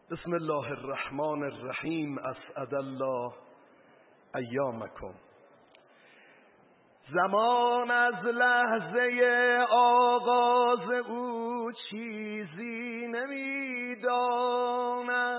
بسم الله الرحمن الرحیم. اسعد الله ایامکم. زمان از لحظه آغاز او چیزی نمی‌داند،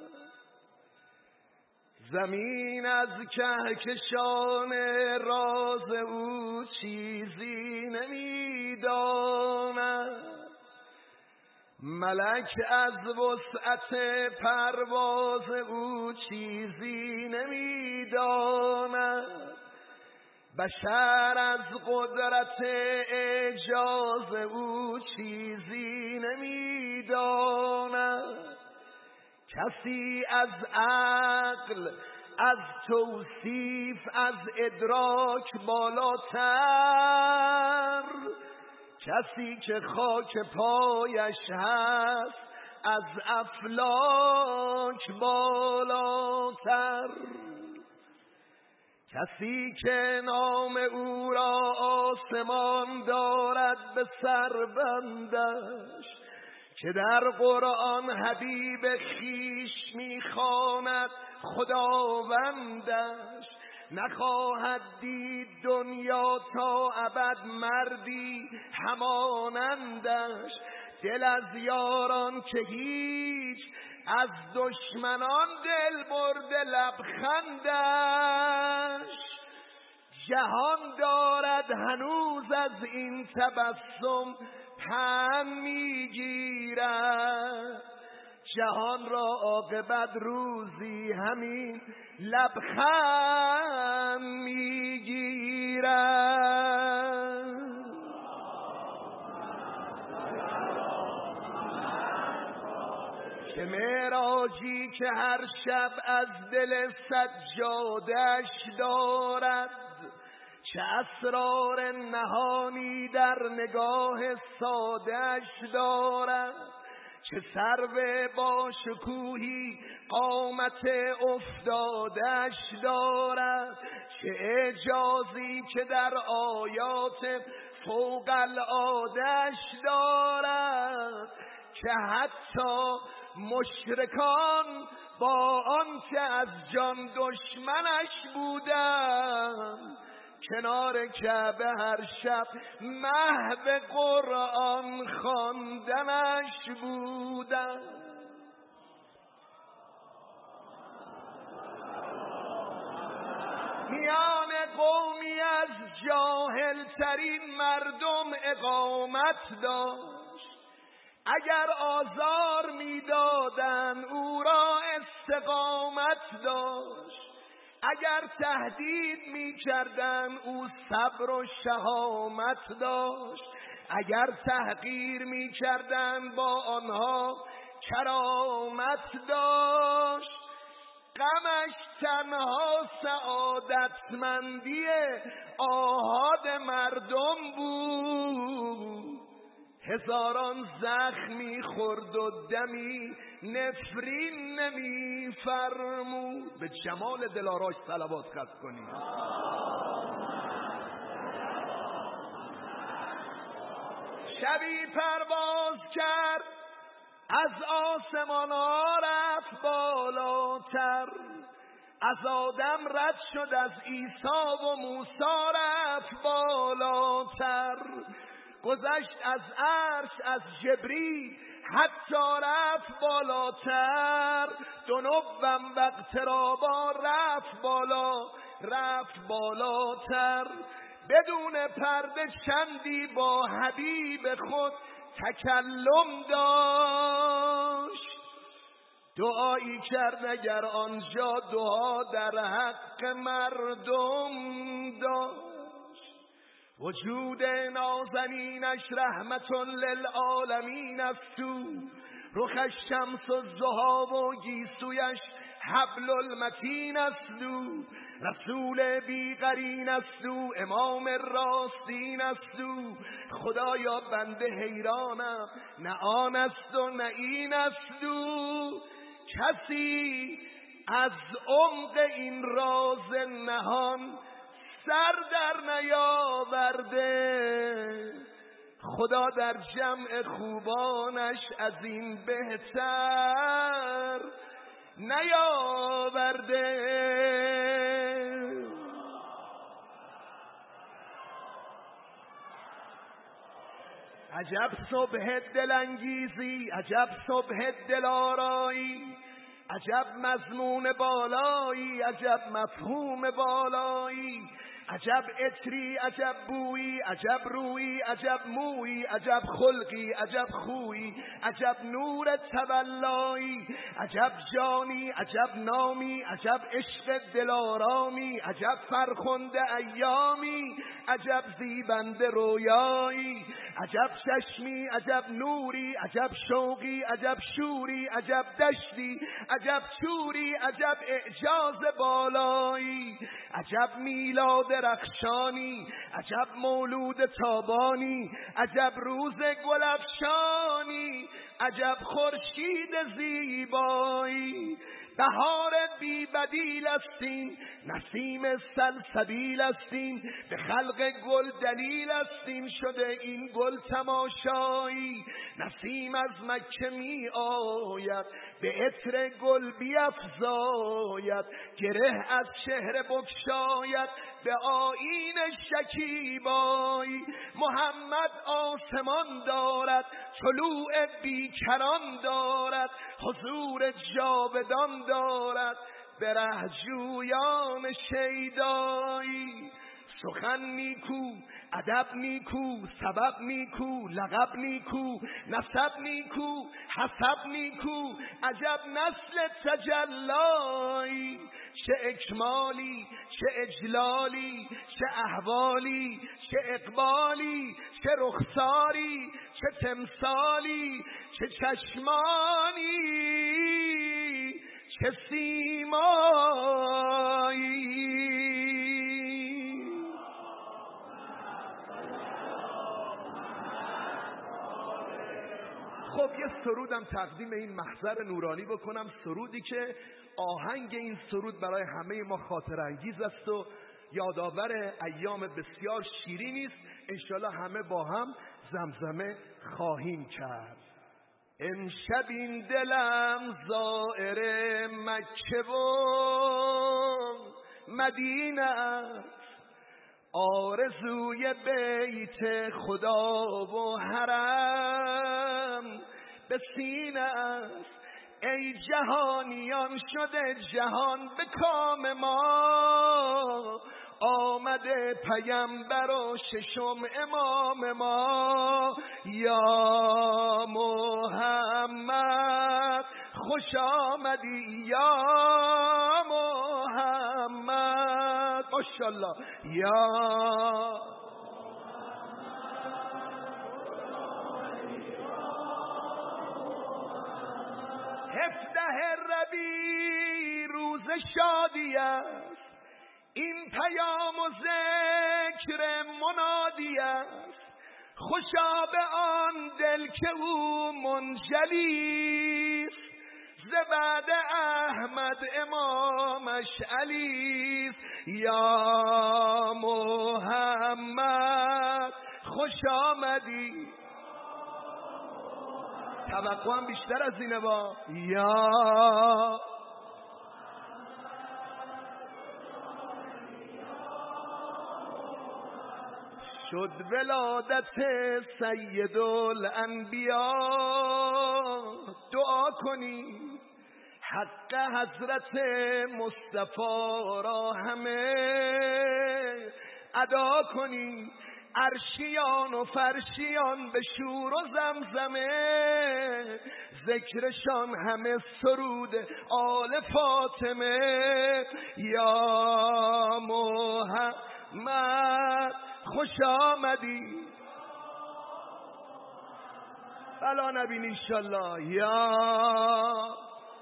زمین از کهکشان راز او چیزی نمی‌داند، ملک از وسعت پرواز او چیزی نمی‌داند، بشر از قدرت اعجاز او چیزی نمی‌داند، کسی از عقل، از توصیف، از ادراک بالاتر، کسی که خاک پایش هست از افلاک بالاتر، کسی که نام او را آسمان دارد به سر بندش، که در قرآن حبیب خویش می‌خواند خداوندش، نخواهد دید دنیا تا ابد مردی همانندش، دل از یاران که هیچ، از دشمنان دل برده لبخندش، جهان دارد هنوز از این تبسم پند میگیرد، جهان را عاقبت روزی همین لبخند میگیرد. که معراجی که هر شب از دل سجادش دارد، چه اسرار نهانی در نگاه سادش دارد، چه سرو با شکوهی قامت افتادش دارد، چه اعجازی که در آیات فوق العادش دارد، که حتی مشرکان با آنکه از جان دشمنش بودند کنار کعبه هر شب محو قرآن خواندنش بودند. میان قومی از جاهل ترین مردم اقامت داشت، اگر آزار میدادند او را استقامت داشت، اگر تهدید می‌کردند او صبر و شهامت داشت، اگر تحقیر می‌کردند با آنها کرامت داشت، غمش تنها سعادتمندی آحاد مردم بود، هزاران زخمی خورد و دمی نفرین نمی فرمود. به جمال دلاراش صلوات خط کنید. شبی پرواز کرد از آسمان ها رفت بالاتر، از آدم رد شد از عیسی و موسی رفت بالاتر، گذشت از عرش از جبریل حتی رفت بالاتر، دنوم و اقترابا رفت بالاتر، بدون پرده چندی با حبیب خود تکلم داشت، دعایی کرد اگر آنجا دعا در حق مردم داشت، وجود نازنینش رحمت للعالمین است، رخش شمس الضحی و گیسویش حبل المتین است، رسول بی قرین است، امام راستین است، خدایا بنده حیرانم نه آن است و نه این است، کسی از عمق این راز نهان سر در نیاورده، خدا در جمع خوبانش از این بهتر نیاورده. عجب صبح دلانگیزی، عجب صبح دلارایی، عجب مضمون بالایی، عجب مفهوم بالایی، عجب عطری، عجب بویی، عجب رویی، عجب مویی، عجب خلقی، عجب خویی، عجب نور تولایی، عجب جانی، عجب نامی، عجب عشق دلارامی، عجب فرخنده ایامی، عجب زیبنده رویایی، عجب چشمی، عجب نوری، عجب شوقی، عجب شوری، عجب دشتی، عجب چوری، عجب اعجاز بالایی، عجب میلاد رخشانی، عجب مولود تابانی، عجب روز گلفشانی، عجب خورشید زیبایی. بهار بی بدیل استین، نسیم سلسبیل استین، به خلق گل دلیل استین، شده این گل تماشایی. نسیم از مکه می آید، به عطر گل بیفزاید، گره از چهره بگشاید، به آیین شکیبایی. محمد آسمان دارد، طلوع بیکران دارد، حضور جاودان دارد، به رهجویان شیدایی. سخن نیکو، ادب نیکو، سبب نیکو، لقب نیکو، نسب نیکو، حسب نیکو، عجب نسل تجلایی. چه اکمالی، چه اجلالی، چه احوالی، چه اقبالی، چه رخساری، چه تمثالی، چه چشمانی، چه سیمایی. خب یه سرودم تقدیم این محضر نورانی بکنم، سرودی که آهنگ این سرود برای همه ما خاطر انگیز است و یادآور ایام بسیار شیرینی است. انشالله همه با هم زمزمه خواهیم کرد. امشب این دلم زائر مکه و مدینه است، آرزوی بیت خدا و حرم به سینه است. ای جهانیان شده جهان به کام ما، آمده پیمبر و ششم امام ما. یا محمد خوش آمدی، یا محمد ماشاءالله، یا هفده ربیع روز شادی است، این پیام و ذکر منادی است. خوشا به آن دل که او منجلی است، ز بعد احمد امامش علی است. یا محمد خوش آمدی، توقع هم بیشتر از اینه با یا شد ولادت سید الانبیا. دعا کنی حق حضرت مصطفی را همه ادا کنی. عرشیان و فرشیان به شور و زمزمه، ذکرشان همه سرود آل فاطمه. یا محمد خوش آمدی، بلا نبین انشالله. یا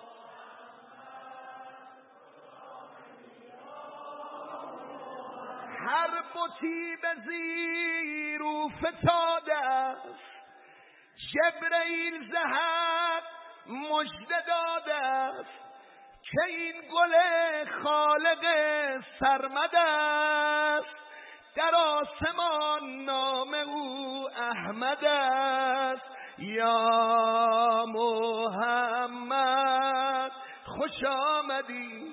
هر بتی به زیر او فتاده است، جبرئیل ز حق مژده داده است، که این گل خالق سرمد است، در آسمان نام او احمد است. یا محمد خوش آمدی.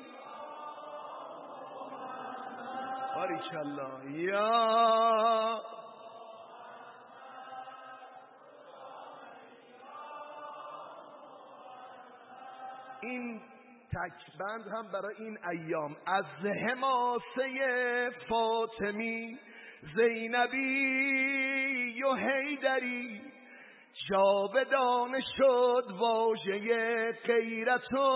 باریکالله. یا این تکبند هم برای این ایام از حماسه فاطمی زینبی و حیدری جاودانه شد واژه غیرت و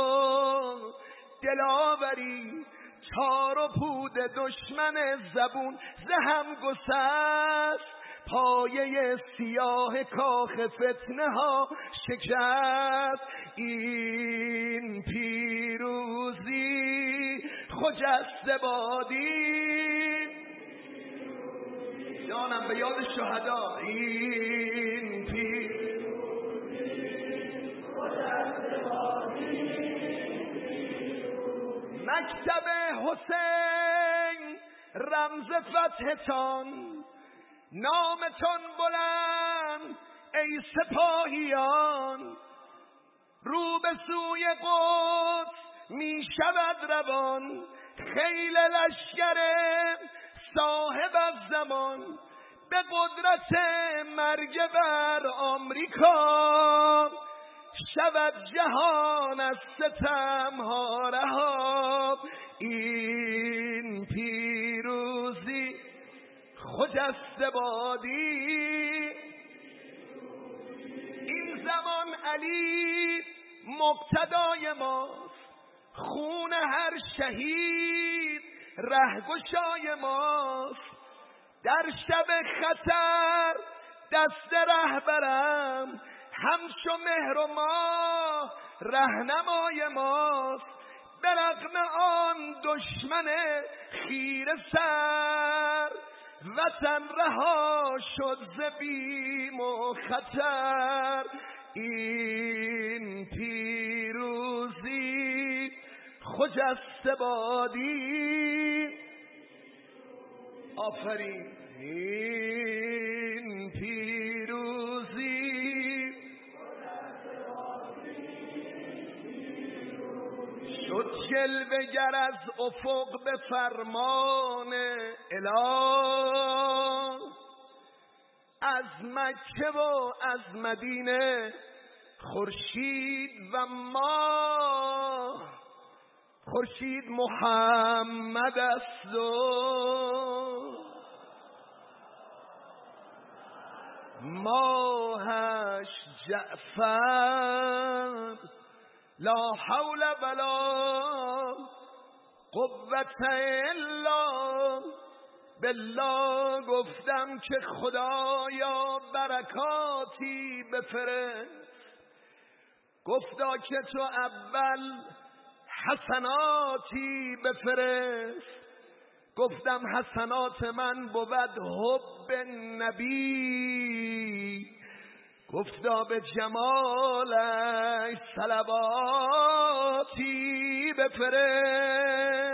دلاوری. تار و پود دشمن زبون زهم گسست پایه سیاه کاخ فتنه ها شکست. این پیروزی خجسته بادی جانم به یاد شهدا. این پیروزی خجسته بادی مکتب حسین رمز فتحتان نامتان بلند ای سپاهیان. رو به سوی قدس می شود روان خیل لشکر صاحب الزمان. به قدرت مرگ بر آمریکا شود جهان از ستمها رها. این پیروزی خجسته بادی. این زمان علی مقتدای ماست خون هر شهید رهگشای ماست. در شب خطر دست رهبرم همچو مهر و ماه رهنمای ماست. به رغم آن دشمن خیره سر وطن رها شد ز بیم و خطر. این پیروزی خجسته بادی. آفرین. این پیروزی شد جلوه گر از افق به فرمان اله. از مکه و از مدینه خورشید و ماه. خورشید محمد است و ماهش جعفر. لا حول ولا قوة الا بالله. گفتم که خدایا برکاتی بفرست. گفتا که تو اول حسناتی بفرست. گفتم حسنات من بود حب نبی. گفتا به جمالش صلواتی بفرست.